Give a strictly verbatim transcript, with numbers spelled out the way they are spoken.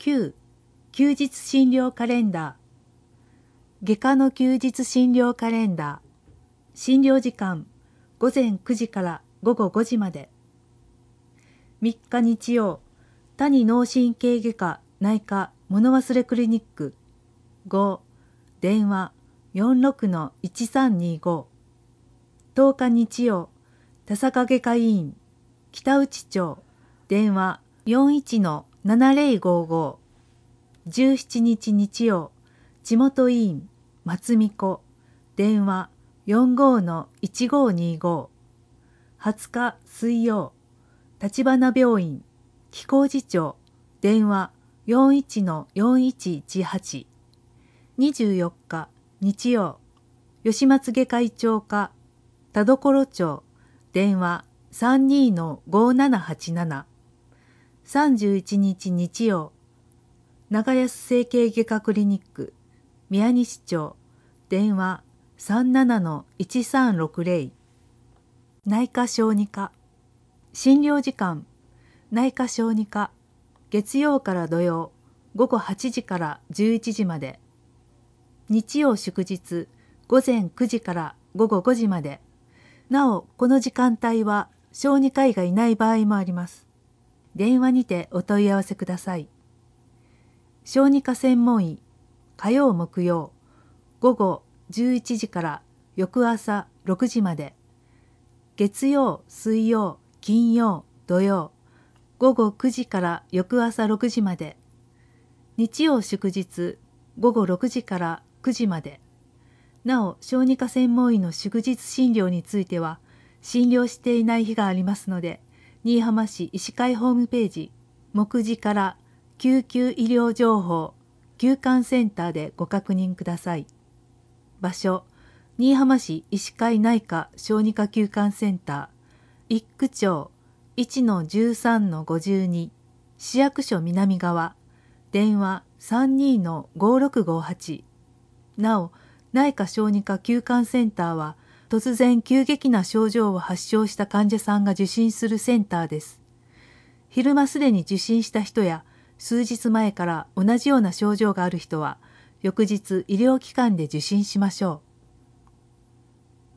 きゅう. 休日診療カレンダー。外科の休日診療カレンダー。診療時間ごぜんくじからごごごじまで。みっか日曜、谷脳神経外科内科物忘れクリニック。ご. 電話 よんろくのいちさんにご。とおか日曜、田坂外科医院北内町電話 よんいちのななぜろごご。じゅうしちにち日曜、地元医院松美子電話 よんごのいちごにご。はつか水曜、立花病院貴公寺町電話 よんいちのよんいちいちはち。にじゅうよっか日曜、吉松外科医長科田所町電話 さんにのごななはちなな。さんじゅういちにち日曜、長安整形外科クリニック宮西町電話 さんななのいちさんろくぜろ。内科小児科。診療時間内科小児科月曜から土曜ごごはちじからじゅういちじまで。日曜祝日ごぜんくじからごごごじまで。なおこの時間帯は小児科医がいない場合もあります。電話にてお問い合わせください。小児科専門医火曜木曜ごごじゅういちじから翌朝ろくじまで。月曜水曜金曜土曜ごごくじから翌朝ろくじまで。日曜祝日ごごろくじからくじまで。なお小児科専門医の祝日診療については診療していない日がありますので、新居浜市医師会ホームページ目次から救急医療情報休館センターでご確認ください。場所、新居浜市医師会内科小児科休館センター一区町 いちのじゅうさんのごじゅうに。市役所南側電話 さんにのごろくごはち。なお内科小児科休館センターは突然急激な症状を発症した患者さんが受診するセンターです。昼間すでに受診した人や数日前から同じような症状がある人は翌日医療機関で受診しましょう。